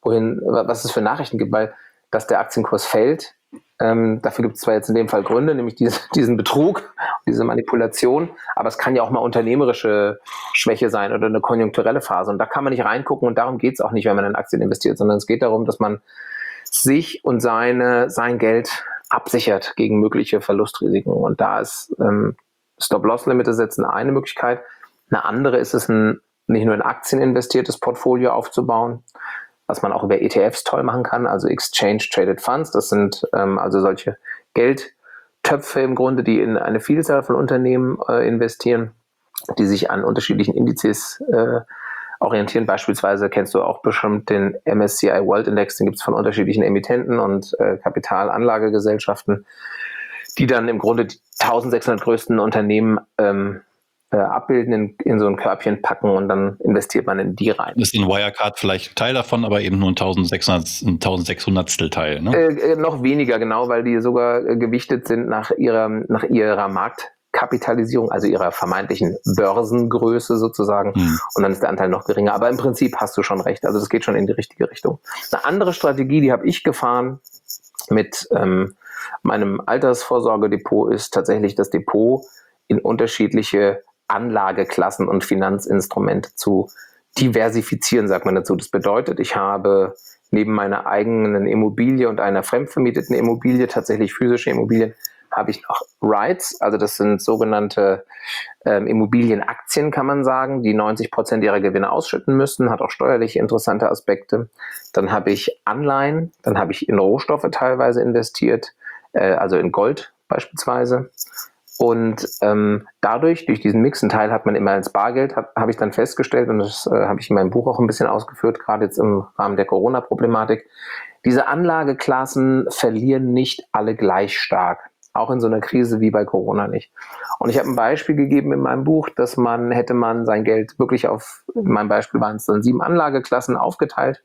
was es für Nachrichten gibt, weil dass der Aktienkurs fällt, dafür gibt es zwar jetzt in dem Fall Gründe, nämlich diesen Betrug, diese Manipulation, aber es kann ja auch mal unternehmerische Schwäche sein oder eine konjunkturelle Phase, und da kann man nicht reingucken, und darum geht es auch nicht, wenn man in Aktien investiert, sondern es geht darum, dass man sich und sein Geld absichert gegen mögliche Verlustrisiken, und da ist Stop-Loss-Limite setzen eine Möglichkeit. Eine andere ist es, nicht nur in Aktien investiertes Portfolio aufzubauen, was man auch über ETFs toll machen kann, also Exchange Traded Funds. Das sind also solche Geldtöpfe im Grunde, die in eine Vielzahl von Unternehmen investieren, die sich an unterschiedlichen Indizes orientieren. Beispielsweise kennst du auch bestimmt den MSCI World Index, den gibt es von unterschiedlichen Emittenten und Kapitalanlagegesellschaften, die dann im Grunde die 1600 größten Unternehmen abbilden, in so ein Körbchen packen, und dann investiert man in die rein. Ist in Wirecard vielleicht ein Teil davon, aber eben nur ein 1600stel Teil, ne? Noch weniger, genau, weil die sogar gewichtet sind nach ihrer Marktkapitalisierung, also ihrer vermeintlichen Börsengröße sozusagen. Und dann ist der Anteil noch geringer. Aber im Prinzip hast du schon recht. Also das geht schon in die richtige Richtung. Eine andere Strategie, die habe ich gefahren mit meinem Altersvorsorgedepot, ist tatsächlich das Depot in unterschiedliche Anlageklassen und Finanzinstrumente zu diversifizieren, sagt man dazu. Das bedeutet, ich habe neben meiner eigenen Immobilie und einer fremdvermieteten Immobilie, tatsächlich physische Immobilien, habe ich noch REITs, also das sind sogenannte Immobilienaktien, kann man sagen, die 90% ihrer Gewinne ausschütten müssen, hat auch steuerlich interessante Aspekte. Dann habe ich Anleihen, dann habe ich in Rohstoffe teilweise investiert, also in Gold beispielsweise. Und durch diesen Mixenteil hat man immer ins Bargeld, habe ich dann festgestellt, und das habe ich in meinem Buch auch ein bisschen ausgeführt, gerade jetzt im Rahmen der Corona-Problematik, diese Anlageklassen verlieren nicht alle gleich stark, auch in so einer Krise wie bei Corona nicht. Und ich habe ein Beispiel gegeben in meinem Buch, dass hätte man sein Geld wirklich in meinem Beispiel waren es dann 7 Anlageklassen aufgeteilt,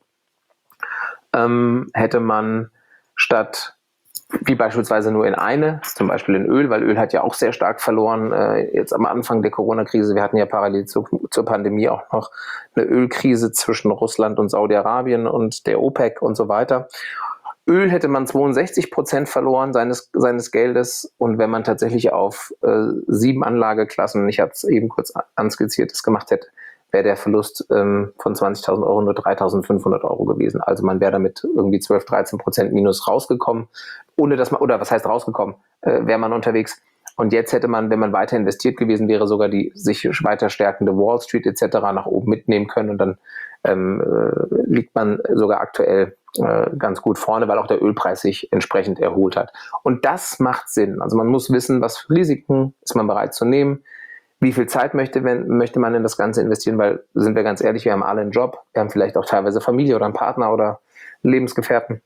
hätte man statt wie beispielsweise nur in eine, zum Beispiel in Öl, weil Öl hat ja auch sehr stark verloren, jetzt am Anfang der Corona-Krise. Wir hatten ja parallel zur Pandemie auch noch eine Ölkrise zwischen Russland und Saudi-Arabien und der OPEC und so weiter. Öl hätte man 62% verloren seines Geldes, und wenn man tatsächlich auf 7 Anlageklassen, ich habe es eben kurz anskizziert, das gemacht hätte, wäre der Verlust von 20.000 Euro nur 3.500 Euro gewesen. Also man wäre damit irgendwie 12-13% Minus rausgekommen, ohne dass man, oder was heißt rausgekommen, wäre man unterwegs. Und jetzt hätte man, wenn man weiter investiert gewesen wäre, sogar die sich weiter stärkende Wall Street etc. nach oben mitnehmen können, und dann liegt man sogar aktuell ganz gut vorne, weil auch der Ölpreis sich entsprechend erholt hat. Und das macht Sinn. Also man muss wissen, was für Risiken ist man bereit zu nehmen, wie viel Zeit möchte man in das Ganze investieren, weil, sind wir ganz ehrlich, wir haben alle einen Job, wir haben vielleicht auch teilweise Familie oder einen Partner oder einen Lebensgefährten.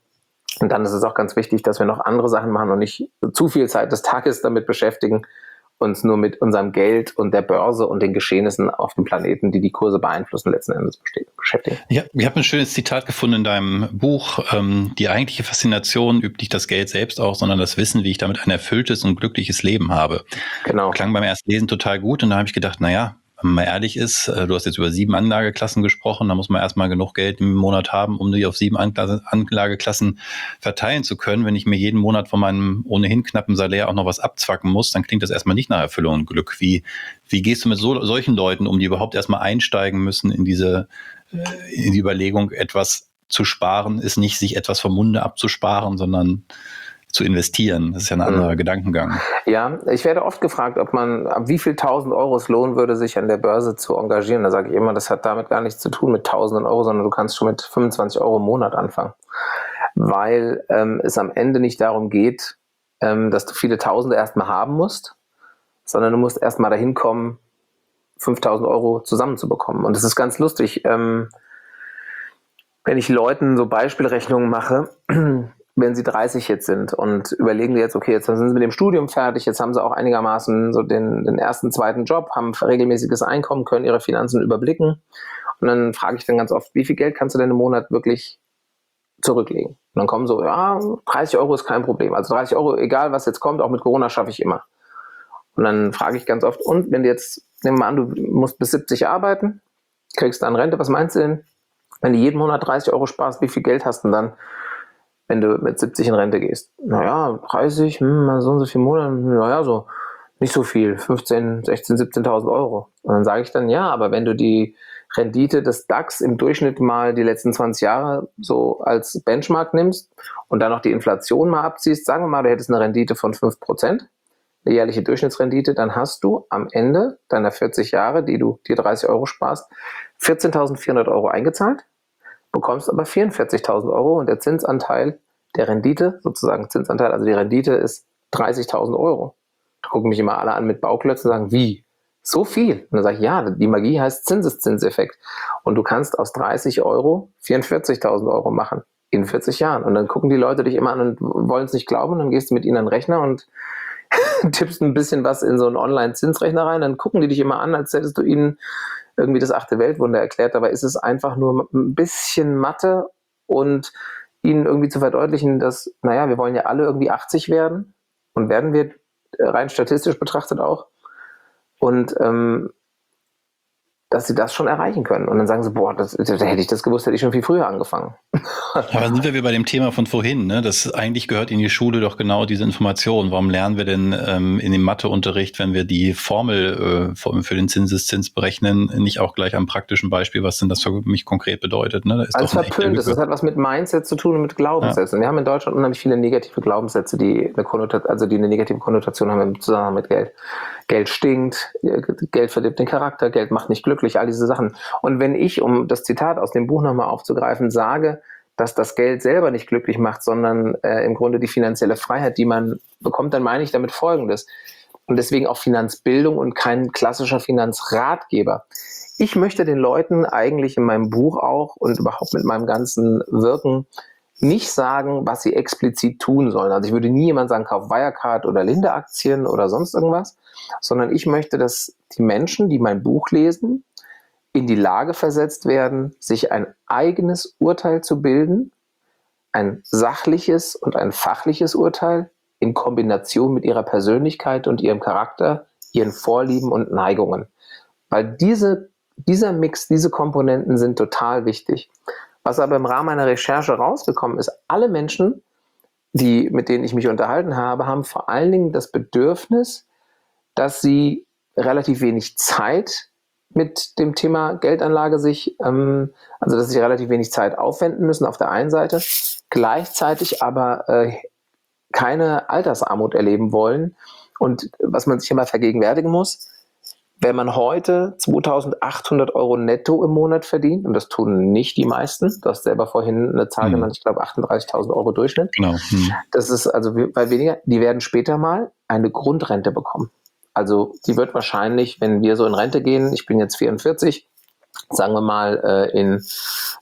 Und dann ist es auch ganz wichtig, dass wir noch andere Sachen machen und nicht zu viel Zeit des Tages damit beschäftigen, uns nur mit unserem Geld und der Börse und den Geschehnissen auf dem Planeten, die die Kurse beeinflussen, letzten Endes beschäftigen. Ja, ich habe ein schönes Zitat gefunden in deinem Buch. Die eigentliche Faszination übt nicht das Geld selbst aus, sondern das Wissen, wie ich damit ein erfülltes und glückliches Leben habe. Genau. Klang beim ersten Lesen total gut und da habe ich gedacht, naja, wenn man ehrlich ist, du hast jetzt über 7 Anlageklassen gesprochen, da muss man erstmal genug Geld im Monat haben, um die auf 7 Anlageklassen verteilen zu können. Wenn ich mir jeden Monat von meinem ohnehin knappen Salär auch noch was abzwacken muss, dann klingt das erstmal nicht nach Erfüllung und Glück. Wie gehst du mit solchen Leuten um, die überhaupt erstmal einsteigen müssen in die Überlegung, etwas zu sparen, ist nicht sich etwas vom Munde abzusparen, sondern zu investieren. Das ist ja ein anderer Gedankengang. Ja, ich werde oft gefragt, ab wie viel 1.000 Euro es lohnen würde, sich an der Börse zu engagieren. Da sage ich immer, das hat damit gar nichts zu tun mit 1.000 Euro, sondern du kannst schon mit 25 Euro im Monat anfangen. Weil es am Ende nicht darum geht, dass du viele Tausende erstmal haben musst, sondern du musst erstmal dahin kommen, 5.000 Euro zusammenzubekommen. Und das ist ganz lustig, wenn ich Leuten so Beispielrechnungen mache, wenn sie 30 jetzt sind und überlegen jetzt, okay, jetzt sind sie mit dem Studium fertig, jetzt haben sie auch einigermaßen so den ersten, zweiten Job, haben regelmäßiges Einkommen, können ihre Finanzen überblicken. Und dann frage ich dann ganz oft, wie viel Geld kannst du denn im Monat wirklich zurücklegen? Und dann kommen so, ja, 30 Euro ist kein Problem. Also 30 Euro, egal was jetzt kommt, auch mit Corona schaffe ich immer. Und dann frage ich ganz oft, und wenn du jetzt, nehmen wir mal an, du musst bis 70 arbeiten, kriegst dann Rente, was meinst du denn? Wenn du jeden Monat 30 Euro sparst, wie viel Geld hast du denn dann, wenn du mit 70 in Rente gehst? Naja, 30, so und so viel Monate, naja, so nicht so viel, 15, 16, 17.000 Euro. Und dann sage ich dann, ja, aber wenn du die Rendite des DAX im Durchschnitt mal die letzten 20 Jahre so als Benchmark nimmst und dann noch die Inflation mal abziehst, sagen wir mal, du hättest eine Rendite von 5%, eine jährliche Durchschnittsrendite, dann hast du am Ende deiner 40 Jahre, die du dir 30 Euro sparst, 14.400 Euro eingezahlt, bekommst aber 44.000 Euro und der Zinsanteil der Rendite, sozusagen Zinsanteil, also die Rendite ist 30.000 Euro. Da gucken mich immer alle an mit Bauklötzen und sagen, wie? So viel? Und dann sage ich, ja, die Magie heißt Zinseszinseffekt. Und du kannst aus 30 Euro 44.000 Euro machen in 40 Jahren. Und dann gucken die Leute dich immer an und wollen es nicht glauben. Und dann gehst du mit ihnen an den Rechner und tippst ein bisschen was in so einen Online-Zinsrechner rein. Dann gucken die dich immer an, als hättest du ihnen irgendwie das 8. Weltwunder erklärt. Dabei ist es einfach nur ein bisschen Mathe und ihnen irgendwie zu verdeutlichen, dass, naja, wir wollen ja alle irgendwie 80 werden und werden wir rein statistisch betrachtet auch. Und dass sie das schon erreichen können. Und dann sagen sie, boah, hätte ich das gewusst, hätte ich schon viel früher angefangen. Aber sind wir wieder bei dem Thema von vorhin, ne? Das eigentlich gehört in die Schule doch genau diese Information. Warum lernen wir denn in dem Matheunterricht, wenn wir die Formel für den Zinseszins berechnen, nicht auch gleich am praktischen Beispiel, was denn das für mich konkret bedeutet? Ne? Das ist verpönt. Das hat was mit Mindset zu tun und mit Glaubenssätzen. Ja. Wir haben in Deutschland unheimlich viele negative Glaubenssätze, die eine negative Konnotation haben im Zusammenhang mit Geld. Geld stinkt, Geld verdirbt den Charakter, Geld macht nicht glücklich, all diese Sachen. Und wenn ich, um das Zitat aus dem Buch nochmal aufzugreifen, sage, dass das Geld selber nicht glücklich macht, sondern im Grunde die finanzielle Freiheit, die man bekommt, dann meine ich damit Folgendes. Und deswegen auch Finanzbildung und kein klassischer Finanzratgeber. Ich möchte den Leuten eigentlich in meinem Buch auch und überhaupt mit meinem ganzen Wirken nicht sagen, was sie explizit tun sollen. Also ich würde nie jemand sagen, kauf Wirecard oder Linde-Aktien oder sonst irgendwas, sondern ich möchte, dass die Menschen, die mein Buch lesen, in die Lage versetzt werden, sich ein eigenes Urteil zu bilden, ein sachliches und ein fachliches Urteil in Kombination mit ihrer Persönlichkeit und ihrem Charakter, ihren Vorlieben und Neigungen. Weil dieser Mix, diese Komponenten sind total wichtig. Was aber im Rahmen meiner Recherche rausgekommen ist, alle Menschen, mit denen ich mich unterhalten habe, haben vor allen Dingen das Bedürfnis, dass sie relativ wenig Zeit mit dem Thema Geldanlage also dass sie relativ wenig Zeit aufwenden müssen auf der einen Seite, gleichzeitig aber keine Altersarmut erleben wollen. Und was man sich immer vergegenwärtigen muss, wenn man heute 2.800 Euro netto im Monat verdient, und das tun nicht die meisten, du hast selber vorhin eine Zahl genannt, ich glaube 38.000 Euro Durchschnitt. Genau. Das ist also bei weniger, die werden später mal eine Grundrente bekommen. Also die wird wahrscheinlich, wenn wir so in Rente gehen, ich bin jetzt 44, sagen wir mal in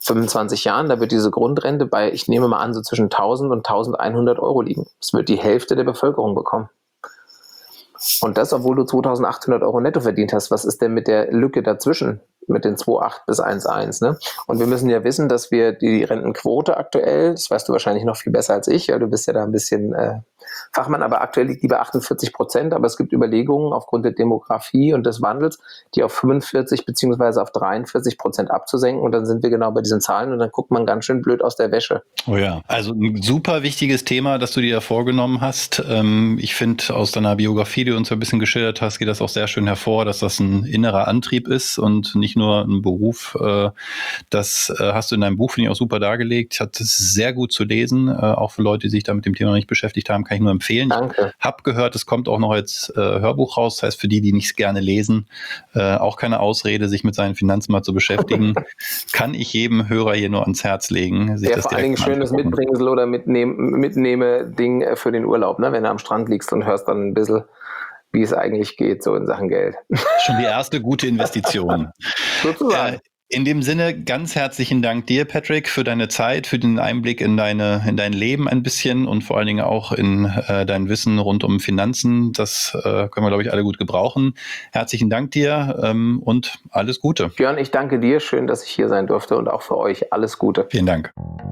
25 Jahren, da wird diese Grundrente bei, ich nehme mal an, so zwischen 1000 und 1100 Euro liegen. Das wird die Hälfte der Bevölkerung bekommen. Und das, obwohl du 2.800 Euro netto verdient hast. Was ist denn mit der Lücke dazwischen, mit den 2,8 bis 1,1? Ne? Und wir müssen ja wissen, dass wir die Rentenquote aktuell, das weißt du wahrscheinlich noch viel besser als ich, ja, du bist ja da ein bisschen Fachmann, aber aktuell liegt die bei 48%, aber es gibt Überlegungen aufgrund der Demografie und des Wandels, die auf 45 beziehungsweise auf 43% abzusenken, und dann sind wir genau bei diesen Zahlen und dann guckt man ganz schön blöd aus der Wäsche. Oh ja, also ein super wichtiges Thema, das du dir da vorgenommen hast. Ich finde, aus deiner Biografie, die du uns ein bisschen geschildert hast, geht das auch sehr schön hervor, dass das ein innerer Antrieb ist und nicht nur ein Beruf. Das hast du in deinem Buch, finde ich, auch super dargelegt. Hat es sehr gut zu lesen, auch für Leute, die sich da mit dem Thema noch nicht beschäftigt haben, kann ich nur empfehlen. Danke. Ich habe gehört, es kommt auch noch als Hörbuch raus. Das heißt, für die nicht gerne lesen, auch keine Ausrede, sich mit seinen Finanzen mal zu beschäftigen. Kann ich jedem Hörer hier nur ans Herz legen. Sich das vor allen Dingen schönes Mitbringsel oder Mitnehme-Ding für den Urlaub, ne? Wenn du am Strand liegst und hörst dann ein bisschen, wie es eigentlich geht, so in Sachen Geld. Schon die erste gute Investition. Sozusagen. In dem Sinne, ganz herzlichen Dank dir, Patrick, für deine Zeit, für den Einblick in dein Leben ein bisschen und vor allen Dingen auch in dein Wissen rund um Finanzen. Das können wir, glaube ich, alle gut gebrauchen. Herzlichen Dank dir und alles Gute. Björn, ich danke dir. Schön, dass ich hier sein durfte und auch für euch alles Gute. Vielen Dank.